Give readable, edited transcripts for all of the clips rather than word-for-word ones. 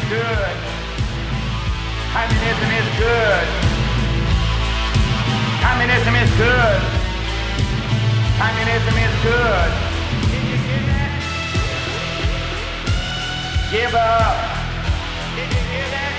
good. Communism is good. Communism is good. Communism is good. Did you hear that? Give up. Did you hear that?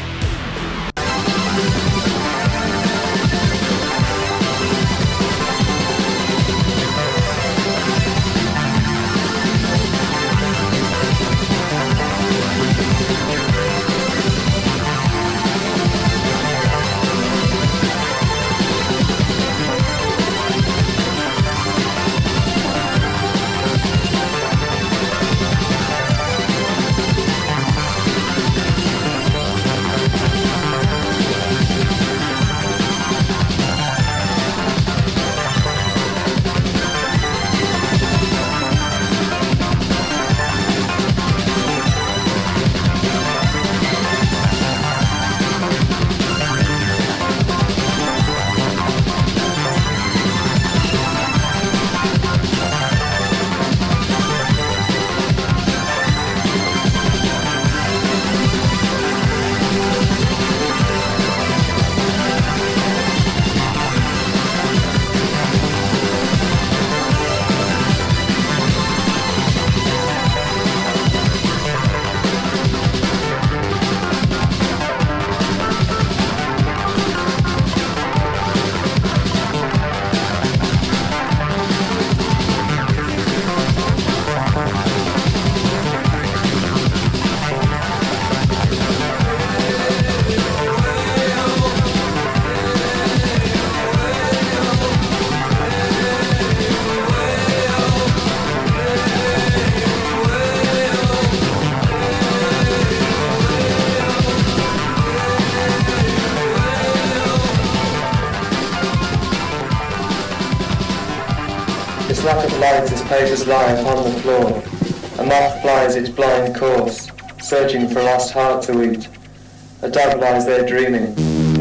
This lack of light as papers lie upon the floor. A moth flies its blind course, searching for a lost heart to eat. A dog lies there dreaming.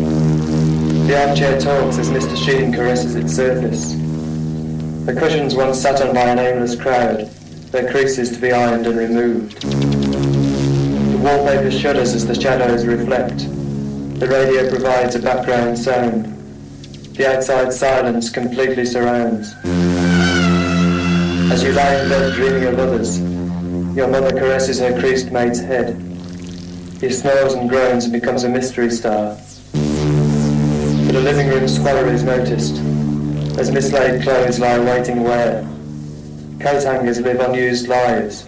The armchair talks as Mr. Sheen caresses its surface. The cushions once sat on by an aimless crowd, their creases to be ironed and removed. The wallpaper shudders as the shadows reflect. The radio provides a background sound. The outside silence completely surrounds. As you lie in bed dreaming of others, your mother caresses her creased mate's head. He snores and groans and becomes a mystery star. But a living room squalor is noticed, as mislaid clothes lie waiting wear. Coat hangers live unused lives.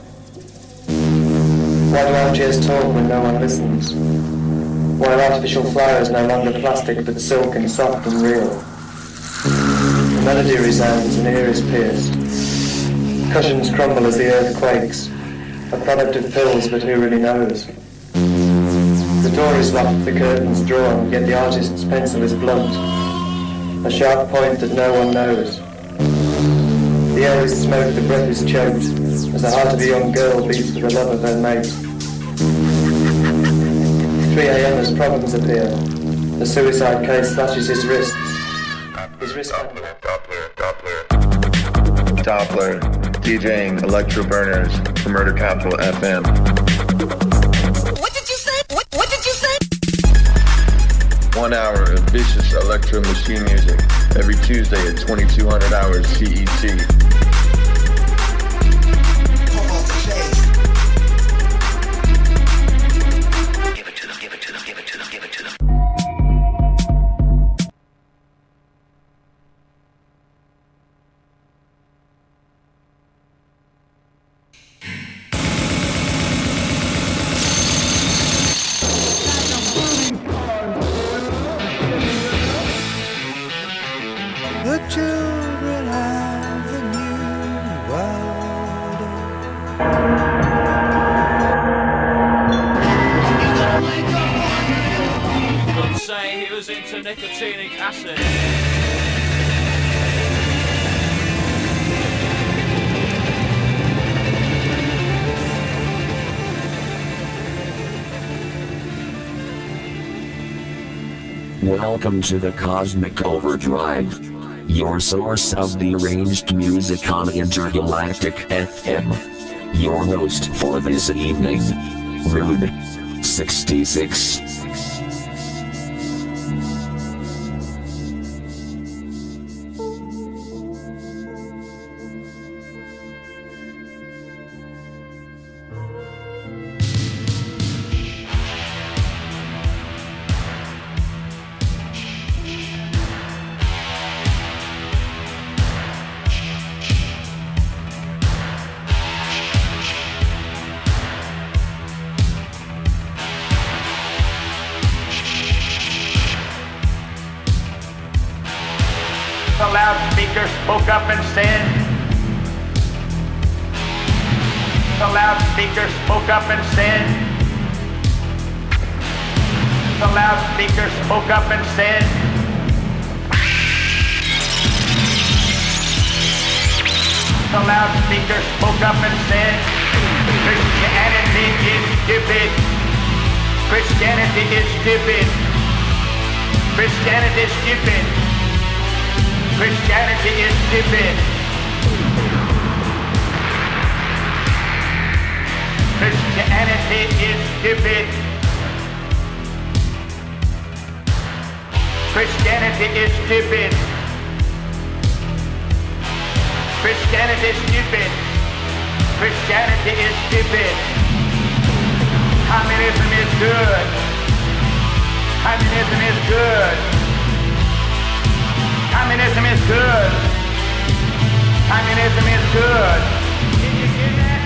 Why do armchairs talk when no one listens? Why are artificial flowers no longer plastic but silk and soft and real? The melody resounds and ear is pierced. Cushions crumble as the earth quakes, a product of pills, but who really knows? The door is locked, the curtains drawn, yet the artist's pencil is blunt, a sharp point that no one knows. The air is smoke, the breath is choked, as the heart of a young girl beats for the love of her mate. 3 a.m. as problems appear. The suicide case slashes his wrists. His wristband. Doppler, DJing Electro Burners for Murder Capital FM. What did you say? What did you say? 1 hour of vicious electro machine music every Tuesday at 2200 hours CET. The children of the new world. Some say he was into nicotinic acid. Welcome to the Cosmic Overdrive, your source of the arranged music on Intergalactic FM. Your host for this evening, Rude. 66. The loudspeaker spoke up and said, the loudspeaker spoke up and said, the loudspeaker spoke up and said, the loudspeaker spoke up and said, Christianity is stupid. Christianity is stupid. Christianity is stupid. Christianity is stupid. Christianity is stupid. Christianity is stupid. Christianity is stupid. Christianity is stupid. Communism is good. Communism is good. Communism is good. Communism is good. Did you hear that?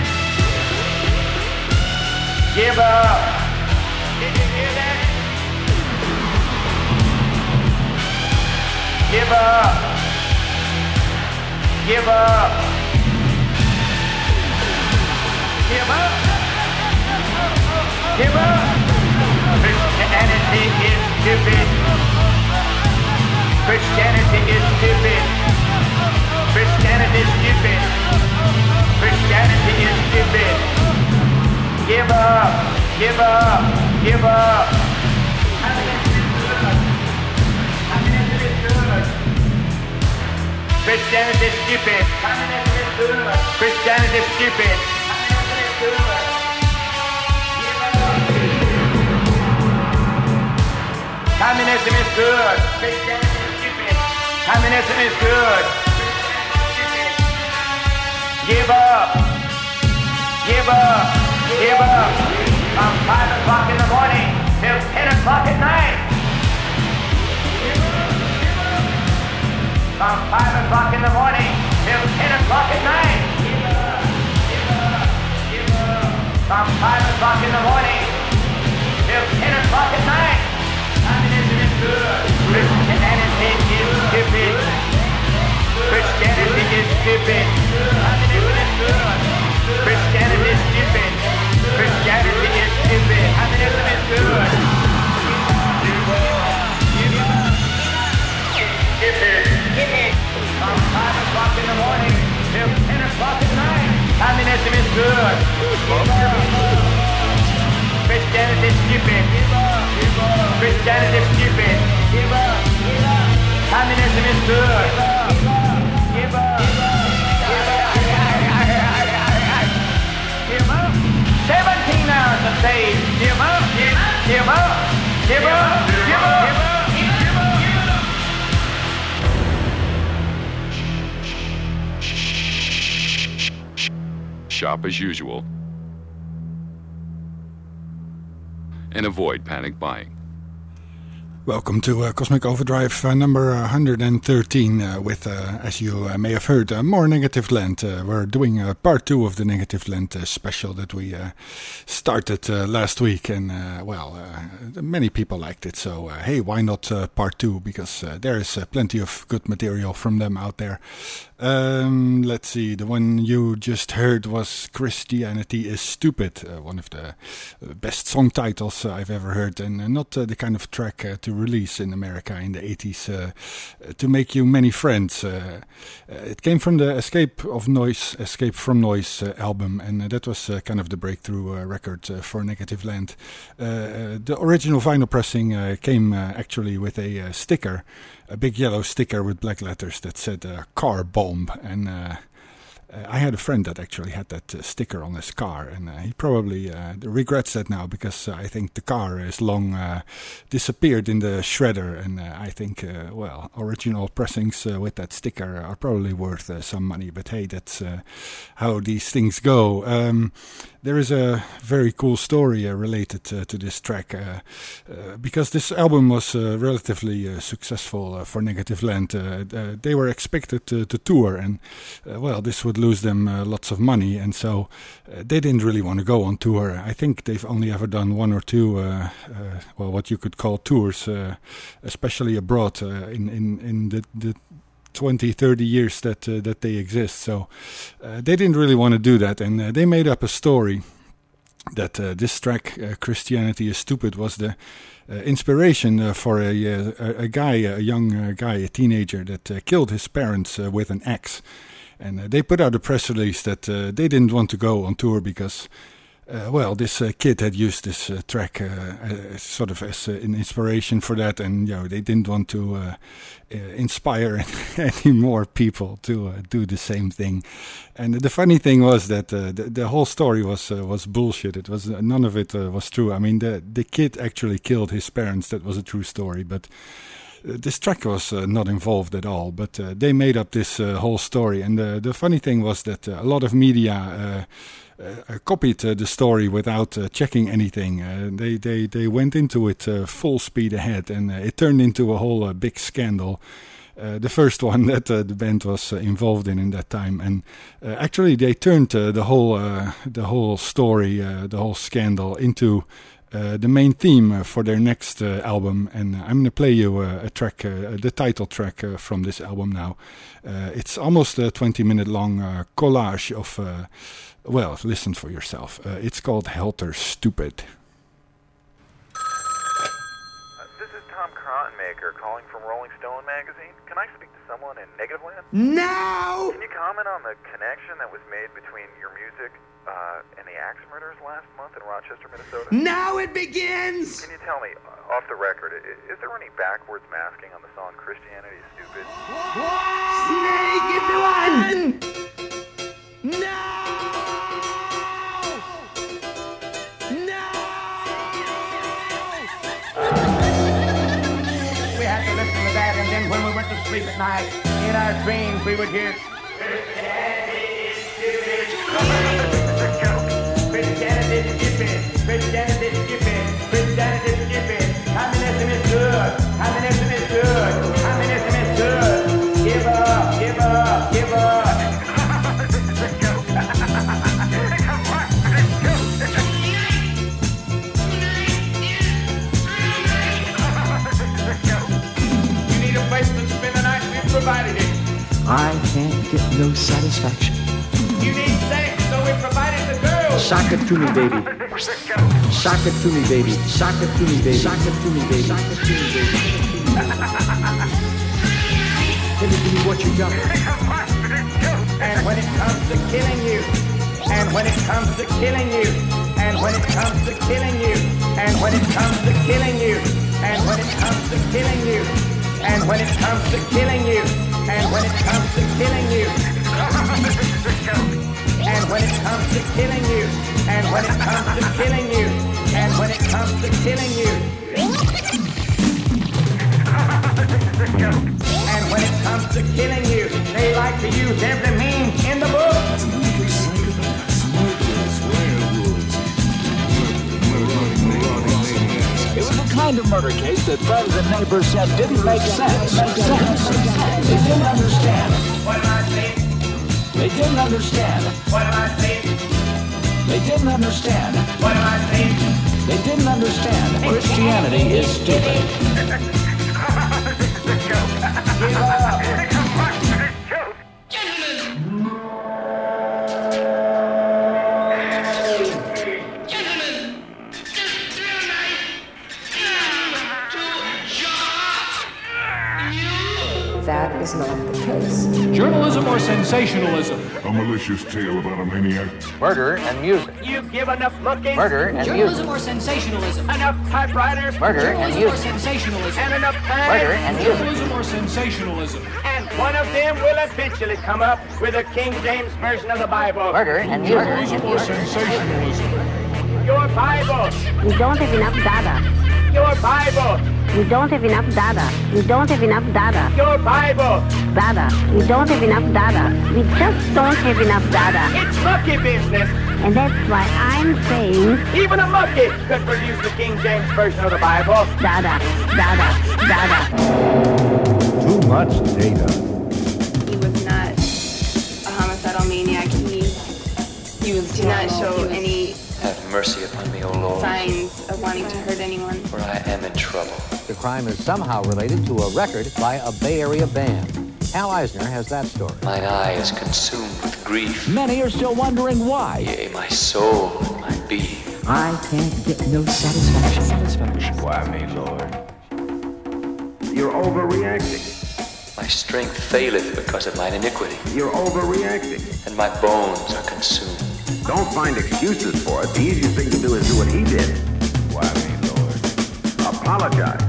Give up. Did you hear that? Give up. Give up. Give up. Give up. Christianity is stupid. Christianity is stupid. Christianity is stupid. Christianity is stupid. Give up. Give up. Give up. Communism is good. Christianity is stupid. Communism is good. Christianity is stupid. Communism is good. Communism is good. Christianity is stupid. Communism is good. Give up. Give up. Give up. From 5 o'clock in the morning till 10 o'clock at night. From 5 o'clock in the morning till 10 o'clock at night. From 5 o'clock in the morning till 10 o'clock at night. Communism is good. Christianity is stupid. Christianity is stupid. Communism is good. Christianity is stupid. Christianity is stupid. Communism is good. Stupid. From 5 o'clock in the morning till 10 o'clock at night. Communism is good. Christianity is stupid. Christianity is stupid. Communism is good. 17 hours a day. Give up. Give up. Give up. Give up. Shop as usual and avoid panic buying. Welcome to Cosmic Overdrive number 113 with, as you may have heard, more Negative Land. We're doing part 2 of the Negative Land special that we started last week, and many people liked it, so hey, why not part 2, because there is plenty of good material from them out there. Let's see, the one you just heard was Christianity is Stupid, one of the best song titles I've ever heard, and not the kind of track to release in America in the 80s to make you many friends. It came from the Escape from Noise album, and that was kind of the breakthrough record for Negative Land. The original vinyl pressing came actually with a sticker, a big yellow sticker with black letters that said car bomb, and I had a friend that actually had that sticker on his car, and he probably regrets that now, because I think the car is long disappeared in the shredder, and I think, original pressings with that sticker are probably worth some money, but hey, that's how these things go. There is a very cool story related to this track, because this album was relatively successful for Negative Land. They were expected to tour, and this would lose them lots of money, and so they didn't really want to go on tour. I think they've only ever done one or two, what you could call tours, especially abroad in the 20, 30 years that they exist. So they didn't really want to do that, and they made up a story that this track, Christianity is Stupid, was the inspiration for a young guy, a teenager that killed his parents with an axe. And they put out a press release that they didn't want to go on tour because this kid had used this track sort of as an inspiration for that, and they didn't want to inspire any more people to do the same thing. And the funny thing was that the whole story was bullshit. It was none of it was true. I mean, the kid actually killed his parents. That was a true story, but this track was not involved at all. But they made up this whole story, and the funny thing was that a lot of media copied the story without checking anything. They went into it full speed ahead, and it turned into a whole big scandal. The first one that the band was involved in that time, and actually they turned the whole story, the whole scandal, into the main theme for their next album. And I'm going to play you a track, the title track from this album now. It's almost a 20-minute long collage of listen for yourself. It's called Helter Stupid. This is Tom Cottonmaker calling from Rolling Stone magazine. Can I speak to someone in Negative Land? Now! Can you comment on the connection that was made between your music and the axe murders last month in Rochester, Minnesota? Now it begins! Can you tell me, off the record, is there any backwards masking on the song Christianity is Stupid? Snake into one! No! No! We had to listen to that, and then when we went to sleep at night, in our dreams we would hear Christianity is stupid. Christianity is stupid. Christianity is stupid. Christianity is stupid. Communism is good. Communism is good. Communism is good. Give up. Give up. Give up. You need a place to spend the night. We've provided it. I can't get no satisfaction. You need sex, so we provided the girls. Sock it to me, baby. Sock it to me, baby. Sock it to me, baby. Sock it to me, baby. Sock it to me, baby. Give me what you got. And when it comes to killing you, and when it comes to killing you, and when it comes to killing you, and when it comes to killing you, and when it comes to killing you, and when it comes to killing you, and when it comes to killing you, and when it comes to killing you, and when it comes to killing you, and when it comes to killing you, and when it comes to killing you, they like to use every meme in the book. It was the kind of murder case that friends and neighbors said didn't make sense. They didn't understand. What am I saying? They didn't understand. What am I saying? They didn't understand. What am I saying? They didn't understand. Christianity is stupid. Give up. That is not the case. Journalism or sensationalism? A malicious tale about a maniac. Murder and music. You give enough looking. Murder and Journalism music. or sensationalism? Enough typewriters. Murder and Journalism or music. sensationalism? And enough time. Murder and music. Journalism or sensationalism? And one of them will eventually come up with a King James version of the Bible. Murder and music. Journalism or sensationalism? Your Bible. We don't have enough data. Your Bible. We don't have enough data. We don't have enough data. Your Bible. Data. We don't have enough data. We just don't have enough data. It's monkey business. And that's why I'm saying... Even a monkey could produce the King James version of the Bible. Data. Data. Data. Too much data. He was not a homicidal maniac. He did not show any... Have mercy upon me, O Lord. Signs of wanting to hurt anyone. For I am in trouble. The crime is somehow related to a record by a Bay Area band. Al Eisner has that story. Mine eye is consumed with grief. Many are still wondering why. Yea, my soul and my being. I can't get no satisfaction. Why me, Lord? You're overreacting. My strength faileth because of mine iniquity. You're overreacting. And my bones are consumed. Don't find excuses for it. The easiest thing to do is do what he did. Why me, Lord? Apologize.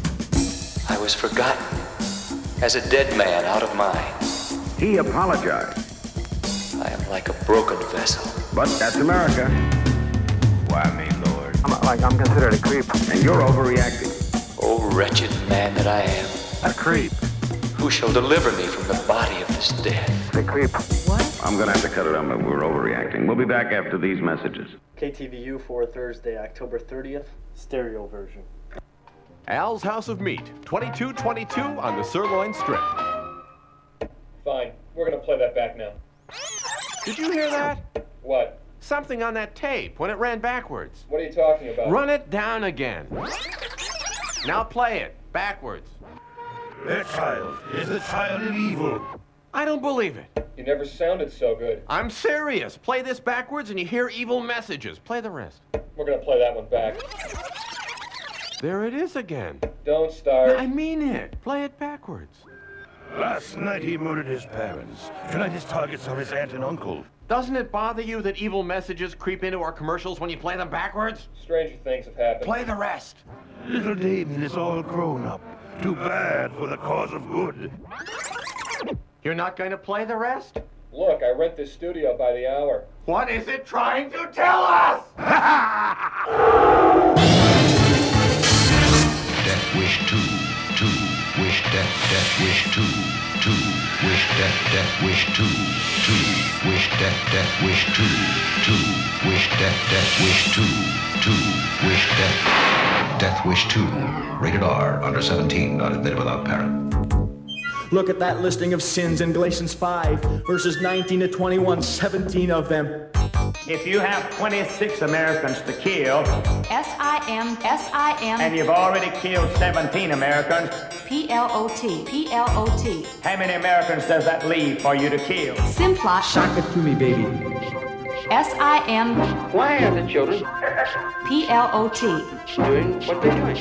I was forgotten, as a dead man out of mind. He apologized. I am like a broken vessel. But that's America. Why me, Lord? I'm considered a creep. And you're overreacting. Oh, wretched man that I am. A creep. Who shall deliver me from the body of this death? The creep. What? I'm gonna have to cut it out, but we're overreacting. We'll be back after these messages. KTVU for Thursday, October 30th, stereo version. Al's House of Meat, 2222 on the Sirloin Strip. Fine, we're gonna play that back now. Did you hear that? What? Something on that tape when it ran backwards. What are you talking about? Run it down again. Now play it, backwards. That child is the child of evil. I don't believe it. You never sounded so good. I'm serious. Play this backwards and you hear evil messages. Play the rest. We're gonna play that one back. There it is again. Don't start. I mean it. Play it backwards. Last night he murdered his parents. Tonight his targets are his aunt and uncle. Doesn't it bother you that evil messages creep into our commercials when you play them backwards? Stranger things have happened. Play the rest. Little Damien is all grown up. Too bad for the cause of good. You're not going to play the rest? Look, I rent this studio by the hour. What is it trying to tell us? Death wish 2, 2, wish death wish 2, 2, wish death wish 2, 2, wish death wish 2, 2, wish death wish 2, 2, wish death wish 2, rated R, under 17, not admitted without parent. Look at that listing of sins in Galatians 5, verses 19 to 21, 17 of them. If you have 26 Americans to kill, S-I-M, and you've already killed 17 Americans, P-L-O-T, P-L-O-T. how many Americans does that leave for you to kill? Simplot. Shock it to me, baby. S-I-M. Why are the children P-L-O-T. doing what they're doing?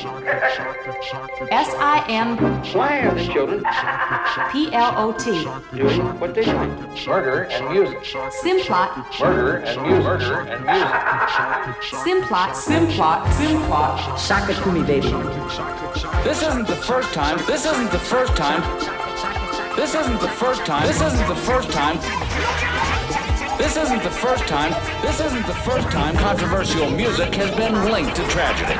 S-I-M. Why are the children P-L-O-T. doing what they're doing? Murder and music. Simplot. Murder and music. Murder and music. Simplot. Shock it to me, baby. This isn't the first time. This isn't the first time. This isn't the first time. This isn't the first time. This isn't the first time. This isn't the first time controversial music has been linked to tragedy.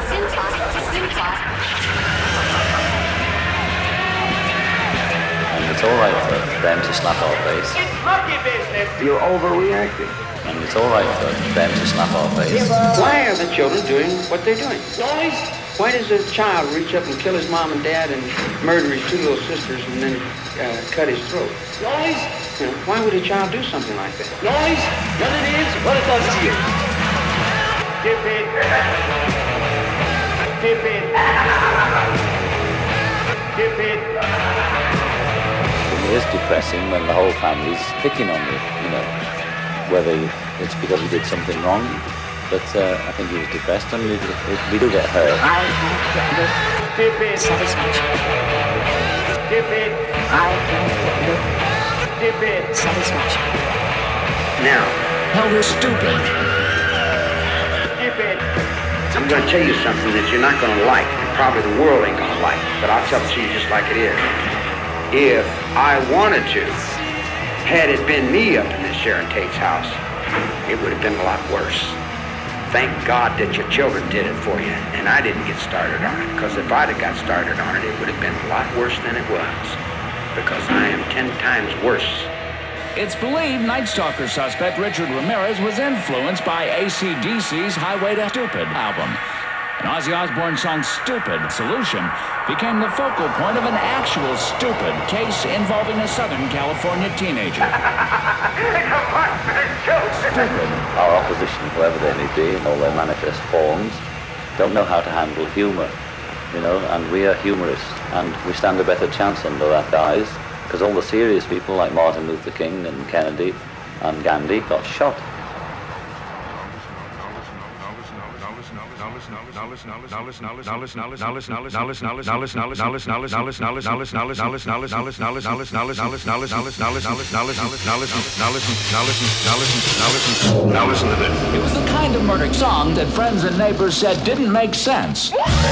And it's all right for them to slap our face. It's monkey business. You're overreacting. And it's all right for them to slap our face. Why are the children doing what they're doing? Why does a child reach up and kill his mom and dad and murder his two little sisters and then cut his throat? You know, why would a child do something like that? None it is what it does to you. Skip it. Skip it. Skip it. It is depressing when the whole family's picking on you, you know, whether it's because he did something wrong, but I think he was depressed and we do get hurt. Skip it. Satisfaction. stupid. I can feel Stupid. satisfaction. Now, Hell, they're stupid. Stupid. I'm going to tell you something that you're not going to like, and probably the world ain't going to like, but I'll tell it to you just like it is. If I wanted to, had it been me up in this Sharon Tate's house, it would have been a lot worse. Thank God that your children did it for you, and I didn't get started on it, because if I'd have got started on it, it would have been a lot worse than it was, because I am 10 times worse. It's believed Night Stalker suspect Richard Ramirez was influenced by AC/DC's Highway to Stupid album. And Ozzy Osbourne's song Stupid Solution became the focal point of an actual stupid case involving a Southern California teenager. Stupid. Our opposition, whoever they may be, in all their manifest forms, don't know how to handle humour, and we are humorists, and we stand a better chance under that guise, because all the serious people like Martin Luther King and Kennedy and Gandhi got shot. Now listen to this. It was the kind of murder song that friends and neighbors said didn't make sense.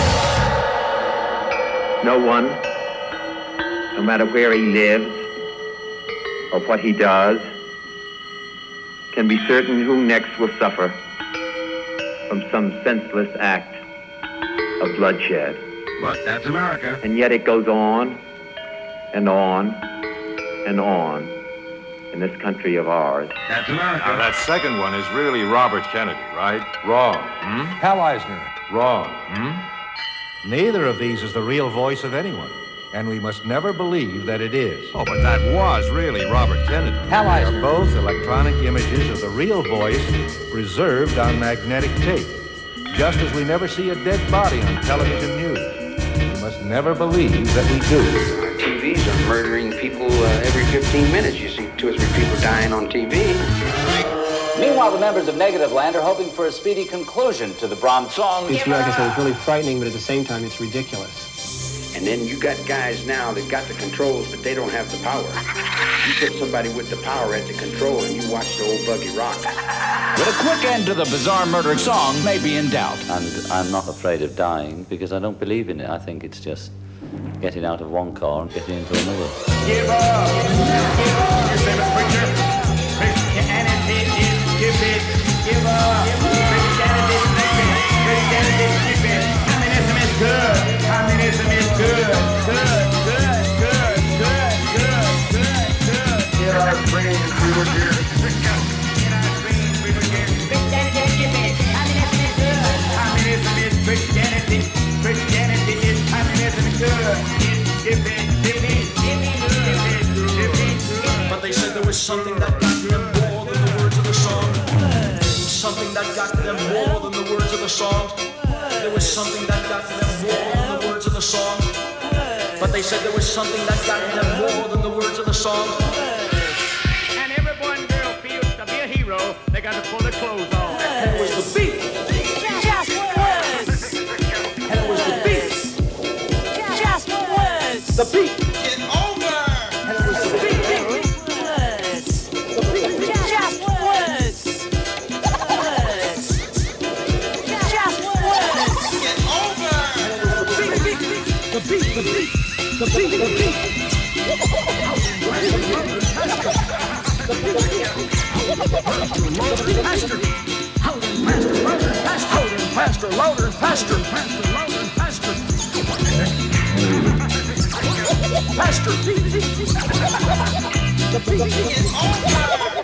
No one, no matter where he lives or what he does, can be certain who next will suffer from some senseless act of bloodshed. But that's America. And yet it goes on and on and on in this country of ours. That's America. Now, that second one is really Robert Kennedy, right? Wrong. Hal Eisner. Wrong. Neither of these is the real voice of anyone, and we must never believe that it is. Oh, but that was really Robert Kennedy. Hal Eisner. They are both electronic images of the real voice preserved on magnetic tape, just as we never see a dead body on television news. We must never believe that we do. Our TVs are murdering people every 15 minutes. You see 2 or 3 people dying on TV. Meanwhile, the members of Negativland are hoping for a speedy conclusion to the Brahms song. It's like I said, it's really frightening, but at the same time, it's ridiculous. And then you got guys now that got the controls, but they don't have the power. You put somebody with the power at the control, and you watch the old buggy rock. But a quick end to the bizarre murder song may be in doubt. And I'm not afraid of dying because I don't believe in it. I think it's just getting out of one car and getting into another. Give up. Give up. Your favorite preacher. Christianity is stupid. Give up. Christianity is stupid. Christianity is stupid. Communism is good. Communism is good. Good. Good. Good. Good. Good. Good. Good. Get our brains through here. Christianity, Christianity is communism good. But they said there was something that got them more than the words of the song. Something that got them more than the words of the song. There was something that got them more than the words of the song. But they said there was something that got them more than the words of the song. And every boy and girl feels to be a hero, they got to pull their clothes off. And it was the beat. The beat. Get over. And it was the beat. The beat. Just words. Words. Just words. Get over. And it was the beat. The beat. The beat. The beat. The beat. Pastor, louder, pastor. Pastor, the beat is over.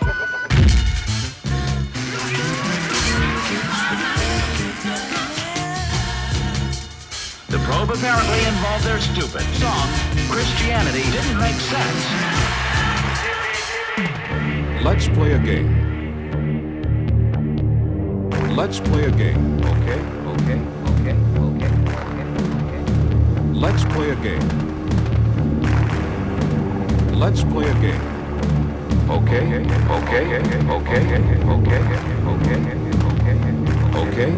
The probe apparently involved their stupid song. Christianity didn't make sense. Let's play a game. Let's play a game. Okay. Let's play a game. Let's play a game. Okay. Okay.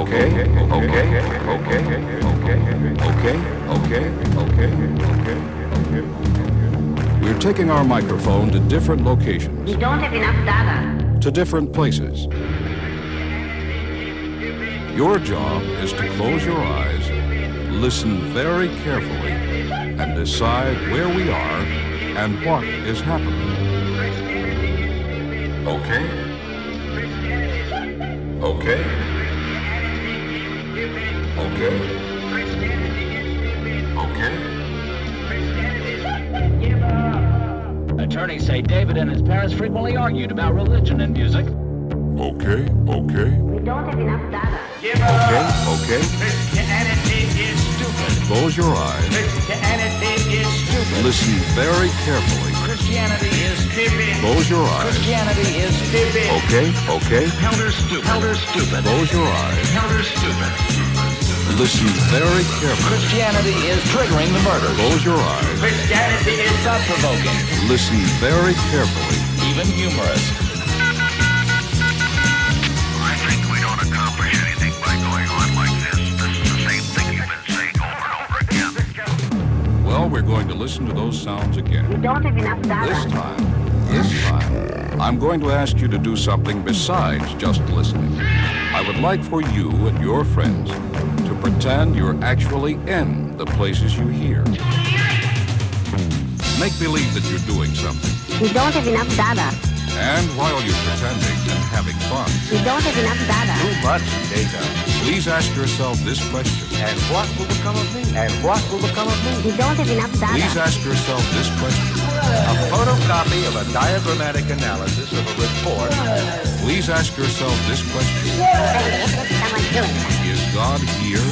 We're taking our microphone to different locations. We don't have enough data. To different places. Your job is to close your eyes, listen very carefully, and decide where we are and what is happening. Okay? Okay? Okay? Okay? Attorneys say David and his parents frequently argued about religion and music. Okay? We don't have enough data. Okay? Christianity is stupid. Close your eyes. Christianity is stupid. Listen very carefully. Christianity is stupid. Close your eyes. Christianity is stupid. Okay? Elder stupid. Elder stupid. Close your eyes. Elder stupid. Listen very carefully. Christianity is triggering the murder. Close your eyes. Christianity is thought-provoking. Listen very carefully. Even humorous. I think we don't accomplish anything by going on like this. This is the same thing you've been saying over and over again. Well, we're going to listen to those sounds again. We don't have enough data. This time, I'm going to ask you to do something besides just listening. I would like for you and your friends to pretend you're actually in the places you hear. Make believe that you're doing something. We don't have enough data. And while you're pretending and having fun, We don't have enough data. Too much data. please ask yourself this question. And what will become of me? And what will become of me? We don't have enough data. Please ask yourself this question. A photocopy of a diagrammatic analysis of a report. Please ask yourself this question. Someone's doing that. Is God here?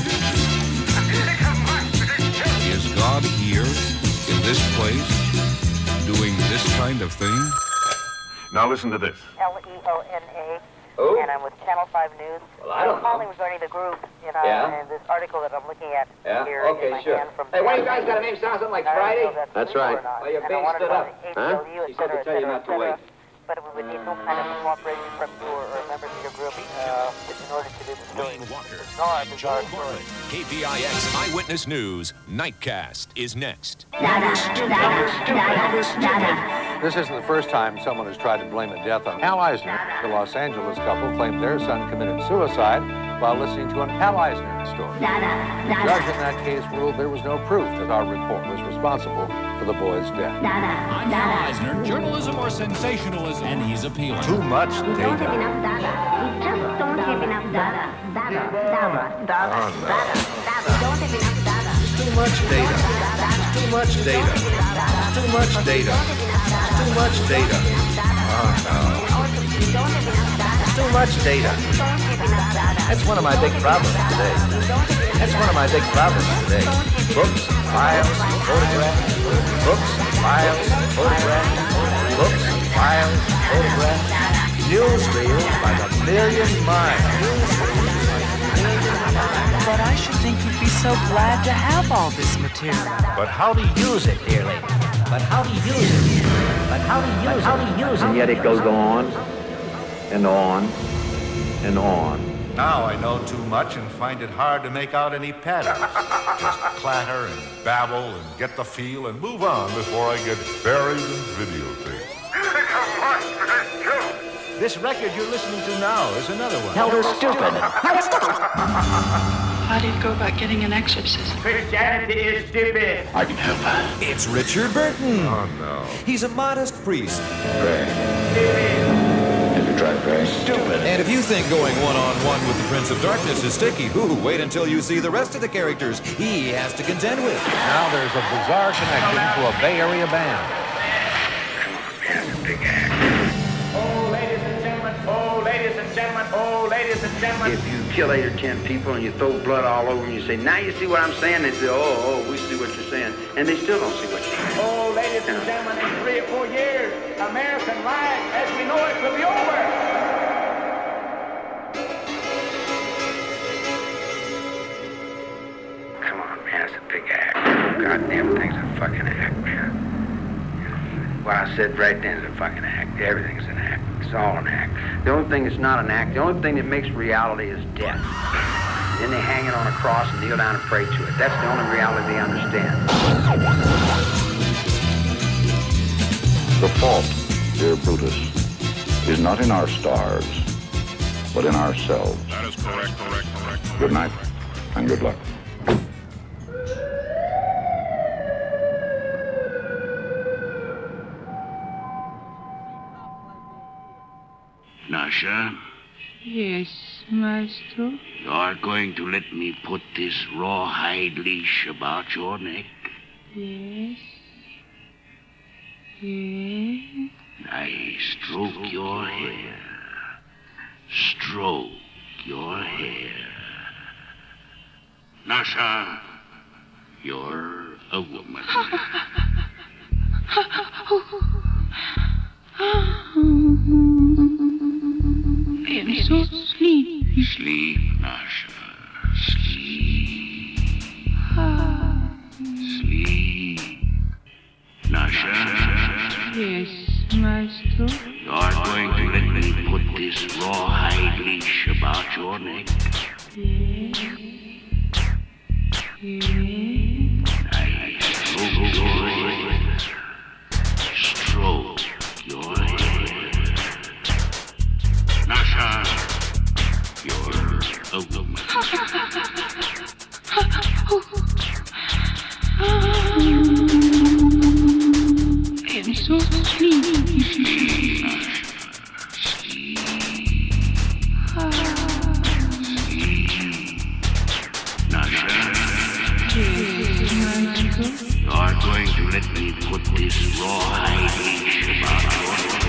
Is God here in this place doing this kind of thing? Now listen to this. Leona. Oh? And I'm with Channel 5 News. Well, I don't I'm calling regarding the group, Yeah? and this article that I'm looking at Yeah? here Okay, in my sure. hand from... Hey, why you guys got a name sound something like Friday? That's right. Or not. Well, you're And I being wanted stood up. to Huh? ACLU, She said to tell you not to wait. But we would need some kind of cooperation from you or members of your group in order to do the story. Joel Bartlett, KPIX Eyewitness News, Nightcast is next. This isn't the first time someone has tried to blame a death on Hal Eisner. The Los Angeles couple claimed their son committed suicide while listening to an Hal Eisner story. The judge in that case ruled there was no proof that our report was responsible for the boy's death. I'm Hal Eisner, journalism or sensationalism, and he's appealing. Too much We don't have enough data. We just don't have enough data. Data. We don't have enough data. Too much data. Too much data. Too much data. Too much data. Too much data. That's one of my big problems today. That's one of my big problems today. Books, files, photographs. Books, files, photographs. Books, files, photographs. Newsreels by the million miles. But I should think you'd be so glad to have all this material. But how to use it, dear lady? But how to use it? But how to use it? And yet it goes on and on and on. Now I know too much and find it hard to make out any patterns. Just clatter and babble and get the feel and move on before I get buried in videotape. This record you're listening to now is another one. Elder stupid. How do you go about getting an exorcism? Christianity is stupid. I can help her. It's Richard Burton. Oh, no. He's a modest priest. Have you tried Gray? Stupid. And if you think going one-on-one with the Prince of Darkness is sticky, wait until you see the rest of the characters he has to contend with. Now there's a bizarre connection to a Bay Area band. If you kill 8 or 10 people and you throw blood all over and you say, now you see what I'm saying, they say, oh, we see what you're saying. And they still don't see what you're saying. Oh, ladies and gentlemen, in 3 or 4 years, American life as we know it will be over. Come on, man, it's a big act. Goddamn thing's a fucking act, man. What I said right then, it's a fucking act. Everything's an act. It's all an act. The only thing that's not an act, the only thing that makes reality is death. Then they hang it on a cross and kneel down and pray to it. That's the only reality they understand. The fault, dear Brutus, is not in our stars, but in ourselves. That is correct. Good night, and good luck. Nasha? Yes, Maestro? You're going to let me put this rawhide leash about your neck? Yes. Yes. I stroke your hair. Stroke your hair. Nasha, you're a woman. I'm so sleepy. Sleep, Nasha. Sleep. Sleep. Nasha. Yes, Maestro. You're going to let me put this rawhide leash about your neck? Yes. Yes. I stroke your hair. Stroke your hair. Nasha, you're a woman. I'm so sleepy. Sleep, Nasha. You're going to let me put this rawhide leash about your neck?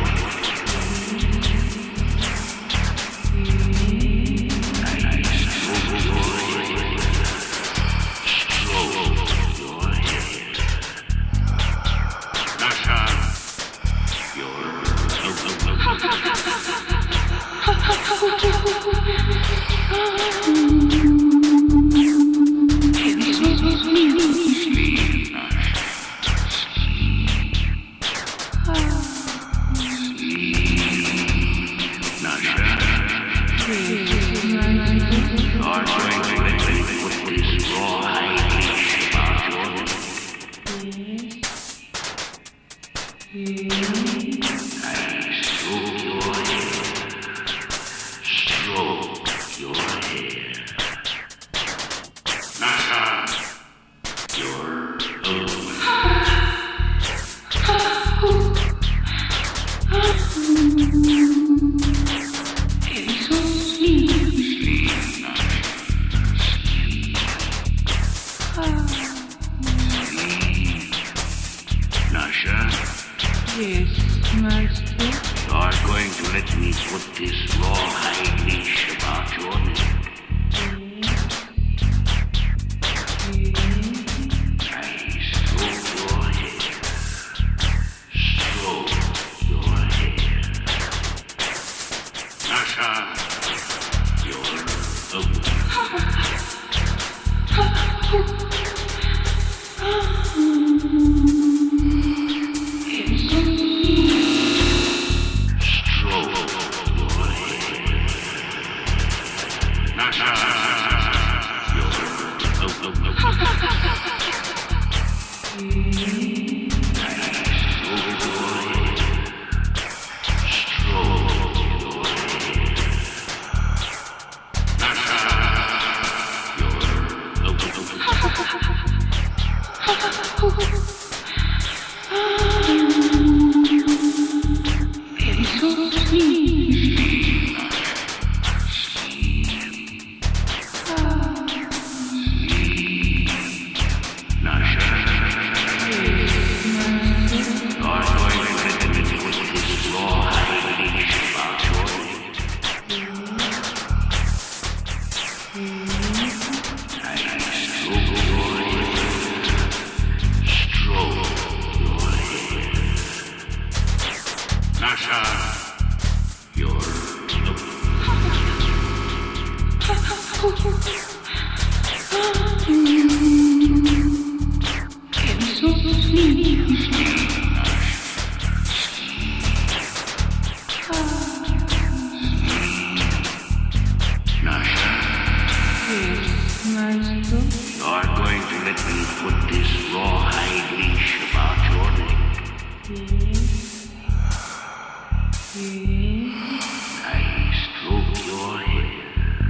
I stroke your hair.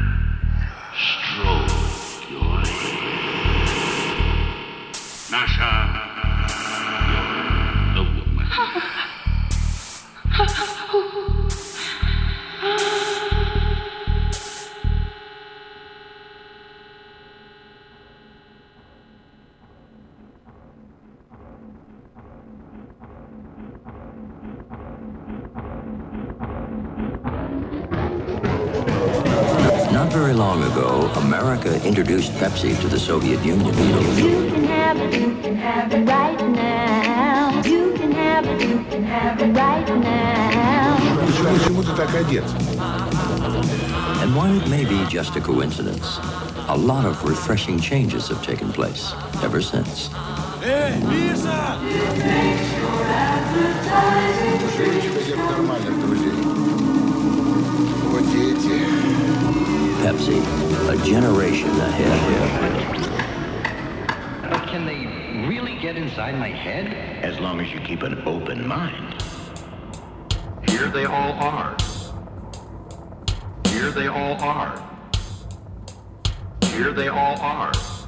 Stroke your hair. Nasha, you're a woman. Not very long ago, America introduced Pepsi to the Soviet Union. You can have it right now. You can have it right now. And while it may be just a coincidence, a lot of refreshing changes have taken place ever since. Hey, Lisa! Pepsi, a generation ahead. But can they really get inside my head? As long as you keep an open mind. Here they all are. Here they all are. Here they all are.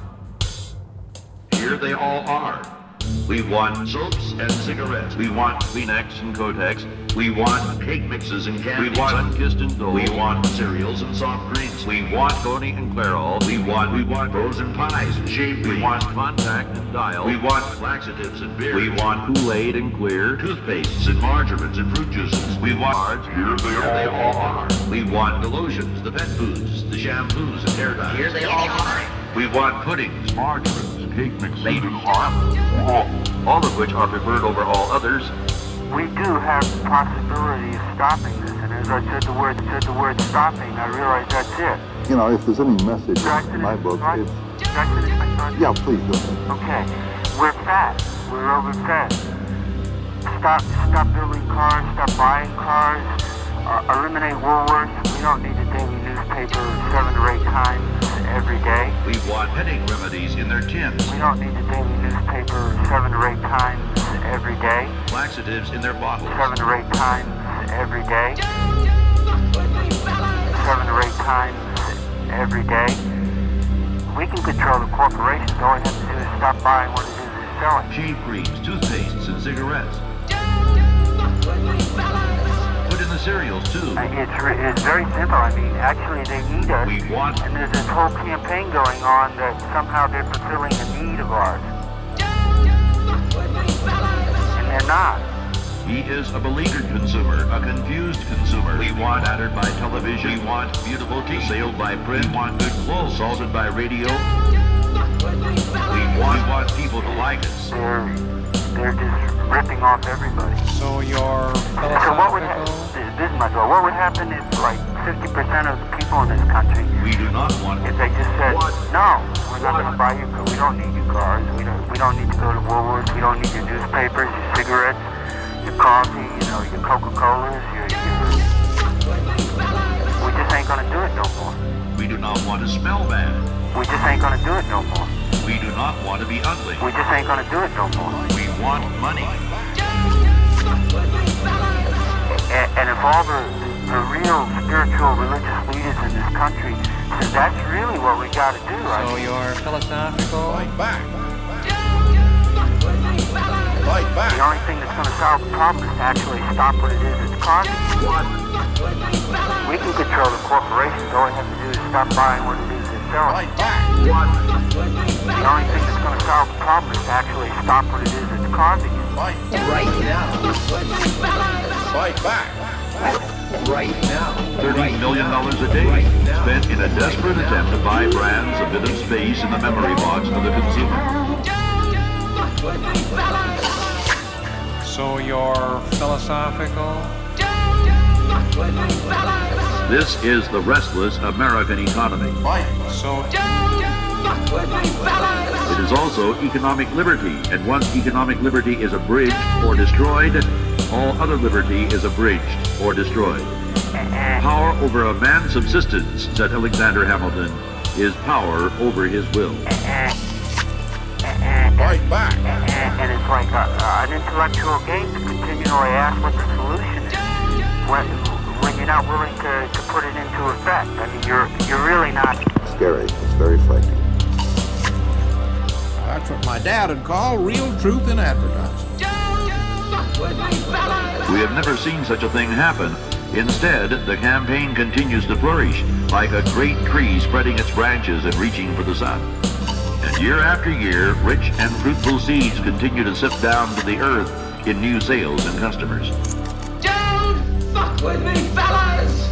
Here they all are. We want soaps and cigarettes. We want Kleenex and Kotex. We want cake mixes and candy. We want Sunkist and Dole. We want cereals and soft drinks. We want Tony and Clairol. We want frozen pies and shaved cream. We want Contact and Dial. We want laxatives and beer. We want Kool-Aid and Clear, toothpastes and margarines and fruit juices. We want cards. Here they all are. We want the lotions, the pet foods, the shampoos and hair dyes. Here they all are. We want puddings, margarines, cake mixes, all of which are preferred over all others. We do have the possibility of stopping this, and as I said the word stopping, I realize that's it. You know, if there's any message in my book, it's... Yeah, please go ahead. Okay. We're fat. We're overfed. Stop building cars. Stop buying cars. Eliminate Woolworths. We don't need a daily newspaper 7 or 8 times every day. We want headache remedies in their tins. We don't need a daily newspaper 7 or 8 times every day. Laxatives in their bottles. 7 or 8 times every day. 7 or 8 times every day. We can control the corporations. All we have to do is stop buying what it is they're selling. Shave creams, toothpastes, and cigarettes. Put in the cereals, too. It's very simple. I mean, actually, they need us. We want... And there's this whole campaign going on that somehow they're fulfilling a need of ours. And they're not. He is a beleaguered consumer, a confused consumer. We want battered by television. We want beautiful tea, assailed by print. We want good clothes, assaulted by radio. We want people to like us. They're just ripping off everybody. So your what would happen if like 50% of the people in this country, we do not want, if they just said, no, we're not going to buy your cars, we don't need your cars, we don't need to go to Woolworths, we don't need your newspapers, your cigarettes, your coffee, your Coca-Colas, we just ain't going to do it no more. We do not want to smell bad. We just ain't going to do it no more. We do not want to be ugly. We just ain't going to do it no more. We want money. And if all the real spiritual religious leaders in this country said that's really what we got to do, right? So you're philosophical? Fight back. Fight back. The only thing that's going to solve the problem is to actually stop what it is that's causing it. We can control the corporations. All we have to do is stop buying what it is they're selling. Fight back. The only thing that's going to solve the problem is to actually stop what it is that's causing it. Fight right now. Fight back. Right now. $30 million a day spent in a desperate attempt to buy brands a bit of space in the memory box of the consumer. So you're philosophical? This is the restless American economy. So it is also economic liberty, and once economic liberty is abridged or destroyed, all other liberty is abridged or destroyed. Power over a man's subsistence, said Alexander Hamilton, is power over his will. Fight back. And it's like an intellectual game to continually ask what the solution is. when you're not willing to put it into effect. I mean, you're really not. Scary. It's very frightening. That's what my dad would call real truth in advertising. We have never seen such a thing happen. Instead, the campaign continues to flourish like a great tree spreading its branches and reaching for the sun. And year after year, rich and fruitful seeds continue to sift down to the earth in new sales and customers. Don't fuck with me, fellas!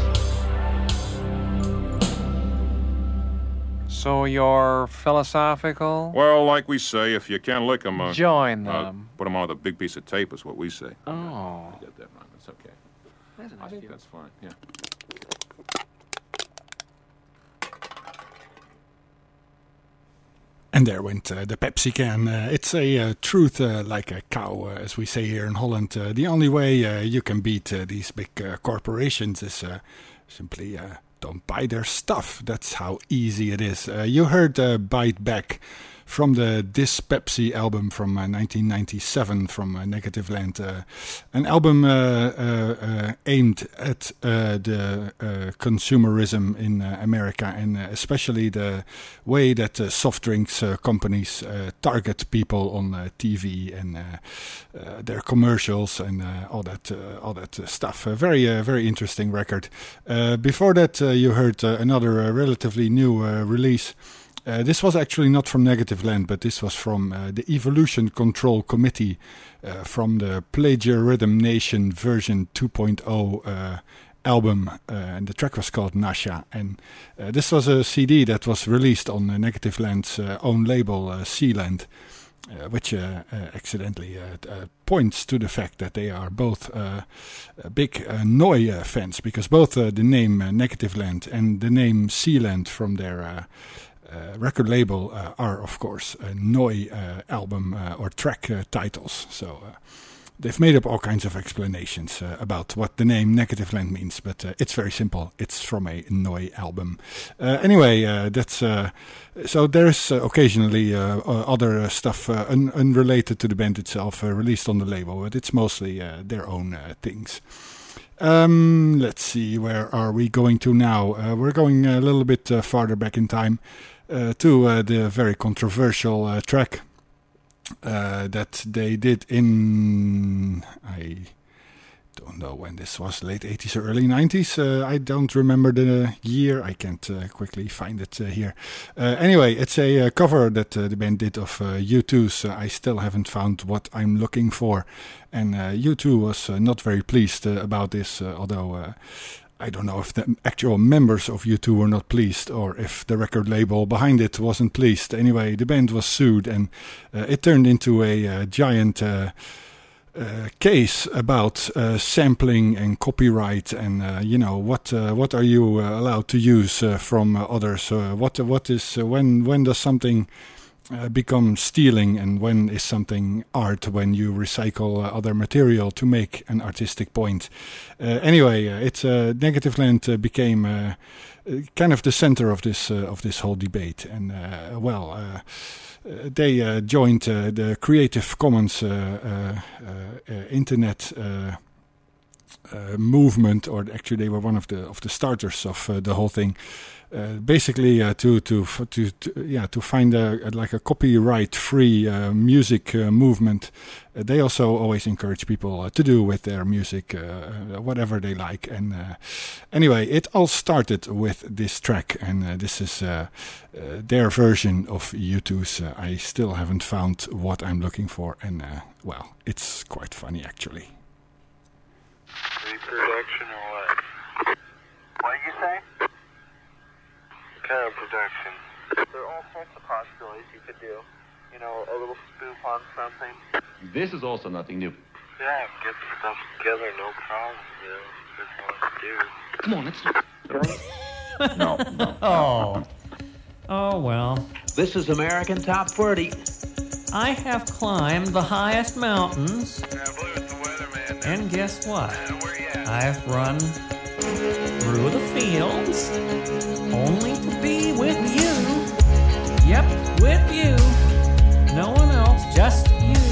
So you're philosophical? Well, like we say, if you can't lick them, join them. Put them on with a big piece of tape is what we say. Oh. I got that wrong. That's okay. I think that's fine, yeah. And there went the Pepsi can. It's a truth like a cow, as we say here in Holland. The only way you can beat these big corporations is simply don't buy their stuff. That's how easy it is. You heard Bite Back from the This Pepsi album from 1997 from Negativland. An album aimed at the consumerism in America, and especially the way that soft drinks companies target people on TV and their commercials and all that stuff. A very interesting record. Before that, you heard another relatively new release. This was actually not from Negativland, but this was from the Evolution Control Committee from the Plagiarism Nation version 2.0 album, and the track was called Nasha. And this was a CD that was released on Negativeland's own label, Sealand, which accidentally points to the fact that they are both big Noi fans, because both the name Negativeland and the name Sealand from their record label are, of course, Noi album or track titles. So they've made up all kinds of explanations about what the name Negativland means, but it's very simple. It's from a Noi album. Anyway, that's so there's occasionally other stuff unrelated to the band itself released on the label, but it's mostly their own things. Let's see, where are we going to now? We're going a little bit farther back in time to the very controversial track that they did in, I don't know when this was, late 80s or early 90s. I don't remember the year. I can't quickly find it here. Anyway, it's a cover that the band did of U2's I Still Haven't Found What I'm Looking For. And U2 was not very pleased about this, although I don't know if the actual members of U2 were not pleased or if the record label behind it wasn't pleased. Anyway, the band was sued, and it turned into a giant case about sampling and copyright, and what are you allowed to use from others? What is when does something become stealing, and when is something art, when you recycle other material to make an artistic point? Anyway, it's Negativland became kind of the center of this whole debate, and they joined the Creative Commons internet movement, or actually they were one of the starters of the whole thing. Basically, to find a copyright-free music movement. They also always encourage people to do with their music whatever they like. And anyway, it all started with this track, and this is their version of U2's I Still Haven't Found What I'm Looking For. And it's quite funny actually. Reproduction or what? What did you say? Kind of production. There are all sorts of possibilities you could do. You know, a little spoof on something. This is also nothing new. Yeah, get the stuff together, no problem. You know, that's all to do. Come on, let's... No. Oh, well. This is American Top 40. I have climbed the highest mountains. And guess what? I've run through the fields only to be with you. Yep, with you. No one else, just you.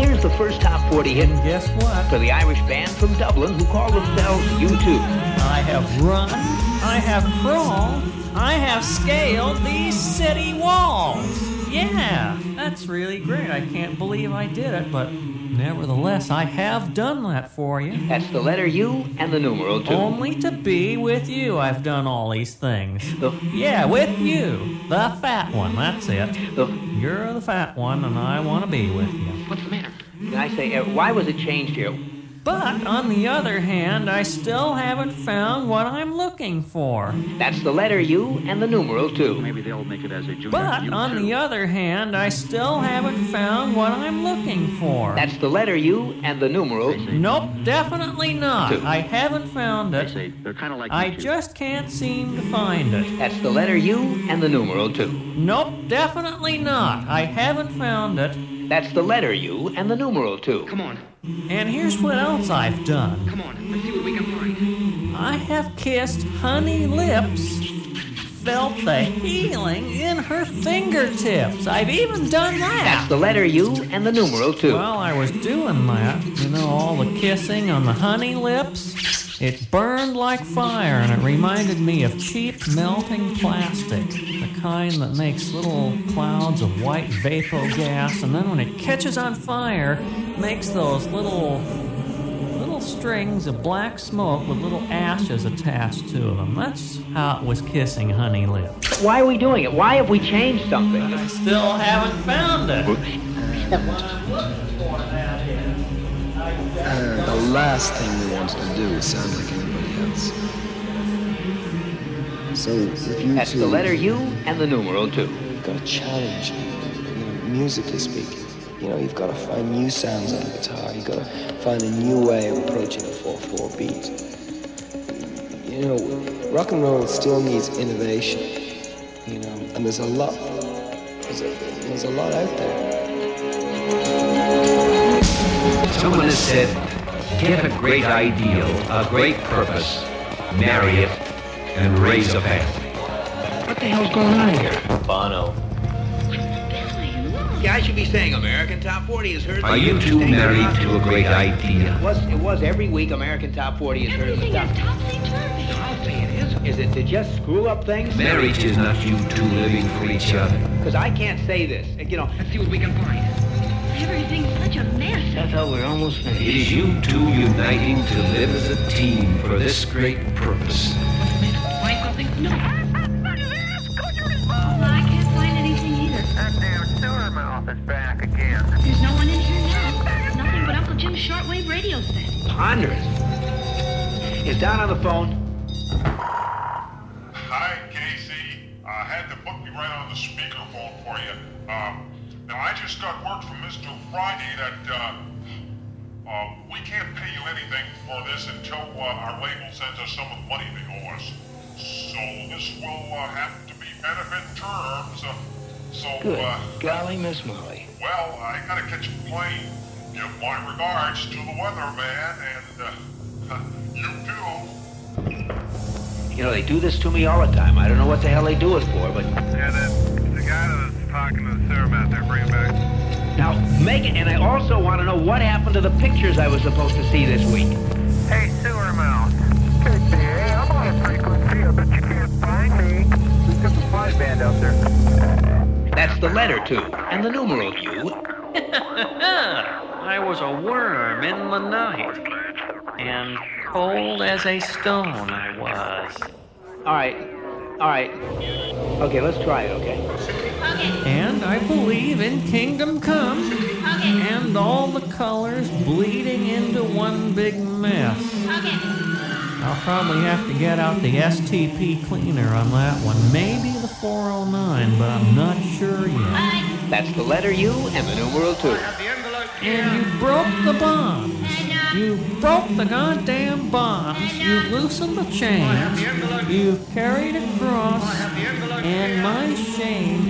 here's the first top 40 hit. And guess what? For the Irish band from Dublin who call themselves U2. I have run, I have crawled, I have scaled these city walls. Yeah, that's really great. I can't believe I did it, but nevertheless, I have done that for you. That's the letter U and the numeral 2. Only to be with you, I've done all these things. Yeah, with you. The fat one, that's it. You're the fat one, and I want to be with you. What's the matter? Can I say, why was it changed here? But, on the other hand, I still haven't found what I'm looking for. That's the letter U and the numeral 2. Maybe they'll make it as a junior. But, on the other hand, I still haven't found what I'm looking for. That's the letter U and the numeral... Nope, definitely not. 2. I haven't found it. They say they're kind of like I just can't seem to find it. That's the letter U and the numeral 2. Nope, definitely not. I haven't found it. That's the letter U and the numeral 2. Come on. And here's what else I've done. Come on, let's see what we can find. I have kissed Honey Lips, felt the healing in her fingertips. I've even done that. That's the letter U and the numeral 2. Well, I was doing that. You know, all the kissing on the Honey Lips. It burned like fire, and it reminded me of cheap melting plastic, the kind that makes little clouds of white vapor gas, and then when it catches on fire, makes those little strings of black smoke with little ashes attached to them. That's how it was kissing Honey Lips. Why are we doing it? Why have we changed something? I still haven't found it. What I'm looking for, that is. The last thing we wanted to do is sound like anybody else. So if you That's the letter U and the numeral 2. You've got to challenge, musically speaking. You've got to find new sounds on the guitar. You've got to find a new way of approaching a 4/4 beat. Rock and roll still needs innovation. And there's a lot. There's a lot out there. Someone has said, get a great ideal, a great purpose, marry it, and raise a family. What the hell's going on here? Bono. Yeah, I should be saying American Top 40 is heard. Are you two married to a great idea? It was every week American Top 40 is heard. Everything is topsy-turvy. Topsy, it is. Is it to just screw up things? Marriage is not you two living for each other. Because I can't say this. Let's see what we can find. Everything's such a mess. I thought we were almost finished. It is you two uniting to live as a team for this great purpose. Find something? No. Oh, I can't find anything either. That damn sewer mouth is back again. There's no one in here now. Nothing but Uncle Jim's shortwave radio set. Ponderous. Is Don on the phone? Hi, Casey. I had to book me right on the speakerphone for you. Now, I just got word from Mr. Friday that we can't pay you anything for this until our label sends us some of the money they owe us. So this will have to be benefit terms. Good golly, Miss Molly. Well, I gotta catch a plane. Give my regards to the weatherman and you too. They do this to me all the time. I don't know what the hell they do it for, but... Yeah, the guy that was talking to the sewer mouth there, bring it back. Now, make it, and I also want to know what happened to the pictures I was supposed to see this week. Hey, sewer mouth. KCA, I'm on a frequency. I bet you can't find me. We've got the fly band out there. That's the letter 2, and the numeral U. I was a worm in the night, and cold as a stone I was. All right. Okay, let's try it, okay? And I believe in Kingdom Come, and all the colors bleeding into one big mess. I'll probably have to get out the STP cleaner on that one. Maybe the 409, but I'm not sure yet. That's the letter U and the numeral 2. And you broke the bonds. You broke the goddamn bonds. You loosened the chains. You carried a cross. And my shame.